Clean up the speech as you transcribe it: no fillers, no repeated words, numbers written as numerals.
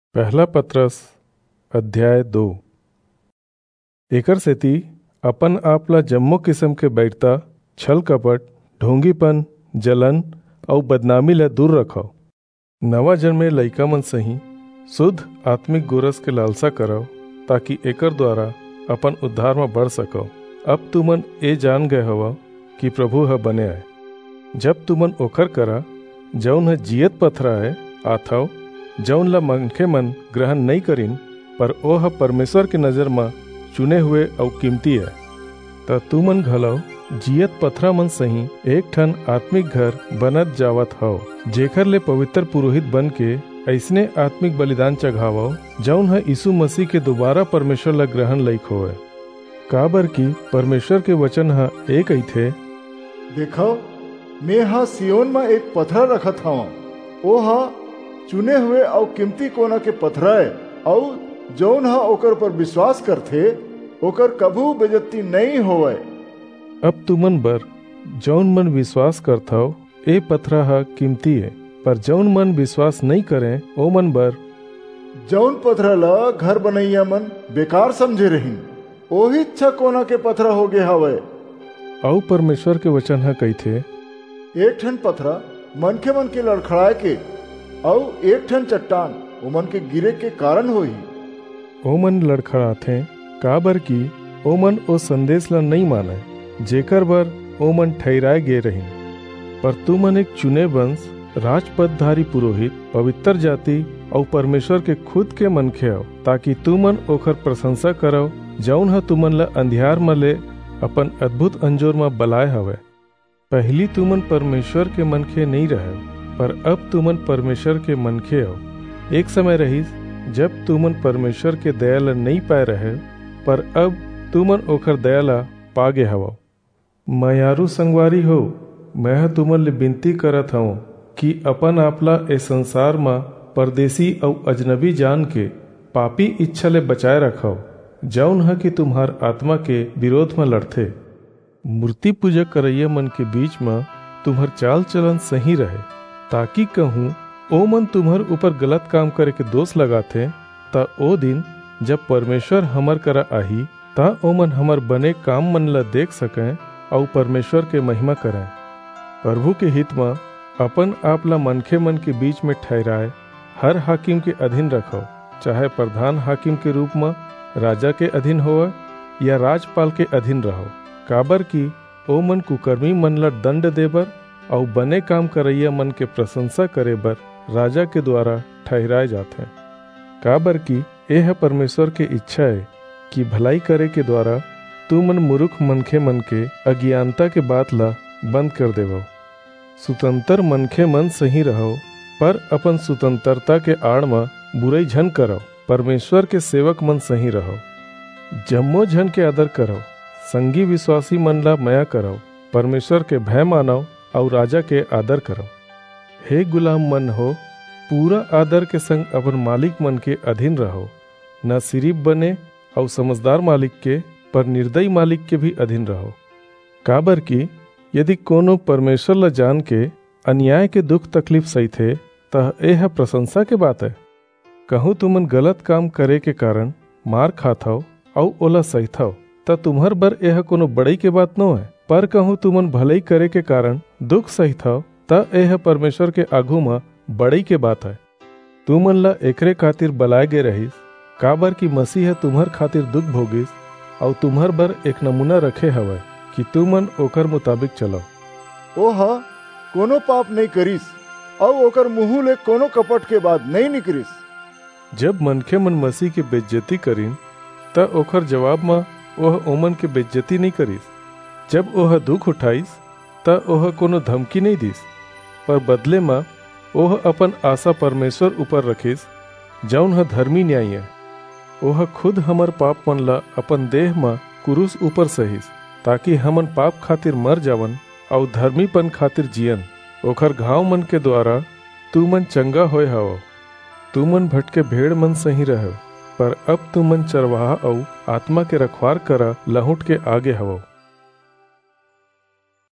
पहला पत्रस अध्याय 2। एकर सेती अपन आप ला जम्मो किस्म के बैरता, छल कपट, ढोंगीपन, जलन और बदनामी ला दूर रखो। नवा जन्मे लइका मन सही शुद्ध आत्मिक गोरस के लालसा करो, ताकि एकर द्वारा अपन उद्धार में बढ़ सको। अब तुमन ए जान गए हवा कि प्रभु ह बने आए। जब तुमन ओखर करा जौन ह जियत पथराए आथव, जौन ला मनखे मन ग्रहण नहीं करिन, पर ओह परमेश्वर के नज़र में चुने हुए और कीमती है। त तुमन घलो जियत पथरा मन सही एक ठन आत्मिक घर बनत जावत हो, जेकर ले पवित्र पुरोहित बन के ऐसने आत्मिक बलिदान चढ़ावो जौन है यीशु मसीह के दोबारा परमेश्वर ला ग्रहण लायक होए। काबर की परमेश्वर के वचन है एक ही थे, देखो मैं हा सियोन में एक पत्थर रखत हूँ, ओ हा चुने हुए और कीमती कोना के पत्थर है, और जौन हा ओकर पर विश्वास करथे ओकर कभू बेजती नहीं होवे। अब तुमन बर जौन मन विश्वास करथो ए पथरा हा कीमती है, पर जौन मन विश्वास नहीं करे ओ मन बर जौन पत्थर ला घर बनैया मन बेकार समझे रहीन, ओही इच्छा कोना के पत्थर हो गए हवे। और परमेश्वर के वचन है कही थे, एक ठन पत्थरा मनखे मन के लड़खड़ाए के और एक ठन चट्टान ओमन के गिरे के कारण होही। ओमन लड़खड़ाथे काबर की ओमन ओ संदेश ला नहीं माने जेकर बर ओमन ठहराए गे रहीन। पर तुमन एक चुने वंश, राजपदधारी पुरोहित, पवित्र जाति और परमेश्वर के खुद के मनखे हो, ताकि तुमन ओकर प्रशंसा करो जौन ह तुमन ला अंधियार में ले अपन अद्भुत अंजोर में बलाए हवे। पहली तुमन परमेश्वर के मनखे नहीं रहे, पर अब तुमन परमेश्वर के मनखे हो। एक समय रहीस जब तुमन परमेश्वर के दया ला नहीं पाए रहे, पर अब तुमन ओकर दया ला पागे हवो। मयारू संगवारी हो, मैं तुमन ले विनती करत हूँ कि अपन आपला ए संसार में परदेसी और अजनबी जान के पापी इच्छा ले बचाए रखो, जौन है कि तुम्हार आत्मा के विरोध में लड़थे। मूर्ति पूजा करैया मन के बीच में तुम्हार चाल चलन सही रहे, ताकि कहूँ ओ मन तुम्हार ऊपर गलत काम करे के दोष लगाथे, ता ओ दिन जब परमेश्वर हमर करा आही, ता ओ मन हमर बने काम मन ला देख सकें और परमेश्वर के महिमा करें। प्रभु के हित में अपन आप ला मनखे मन के बीच में ठहराए हर हाकिम के अधीन रखो, चाहे प्रधान हाकिम के रूप में राजा के अधीन होवे या राजपाल के अधीन रहो। काबर की ओ मन कुकर्मी मन ला दंड देबर और बने काम करैया मन के प्रशंसा करे बर राजा के द्वारा ठहराए जाते हैं। काबर की यह परमेश्वर के इच्छा है कि भलाई करे के द्वारा तू मन मूर्ख मनखे मन के अज्ञानता के बात ला बंद कर देवो। स्वतंत्र मनखे मन सही रहो, पर अपन स्वतंत्रता के आड़ में बुराई झन करो। परमेश्वर के सेवक मन सही रहो, जम्मो झन के आदर करो, संगी विश्वासी मन ला मया करो, परमेश्वर के भय मानो और राजा के आदर करो। हे गुलाम मन हो, पूरा आदर के संग अपन मालिक मन के अधीन रहो, न सिर्फ बने और समझदार मालिक के, पर निर्दयी मालिक के भी अधीन रहो। काबर की यदि कोनो परमेश्वर ला जान के अन्याय के दुख तकलीफ सही थे, तह यह प्रशंसा के बात है। कहूँ तुमन गलत काम करे के कारण मार खाथो और ओला सहीथो, ता तुम्हार बर यह कोनो बड़ई के बात न है। पर कहूँ तुमन भलाई करे के कारण दुख सहीथो, ता यह परमेश्वर के आगू में बड़ई के बात है। तुमन ला एकरे खातिर बलाए गे रहीस, काबर की मसीह तुम्हार खातिर दुख भोगिस और तुम्हार बर एक नमूना रखे हवे कि तुमन ओकर मुताबिक चलो। ओहा कोनो पाप नहीं करिस और ओकर मुँह ले कोनो कपट के बात नहीं निकरिस। जब मनखे मन मसीह के बेइज्जती करीन, ता ओकर जवाब में ओह ओमन के बेइज्जती नहीं करिस। जब ओह दुख उठाइस, ता ओह कोनो धमकी नहीं दिस, पर बदले में ओह अपन आशा परमेश्वर ऊपर रखिस, जौन ह धर्मी न्याय है। ओह खुद हमर पाप मन ला अपन देह में क्रूस ऊपर सहिस, ताकि हमन पाप खातिर मर जावन और धर्मीपन खातिर जियन। ओखर घाव मन के द्वारा तू मन चंगा होए हवो। तू मन भटके भेड़ मन सही रहो, पर अब तू मन चरवाहा और आत्मा के रखवार करा लहुट के आगे हवो।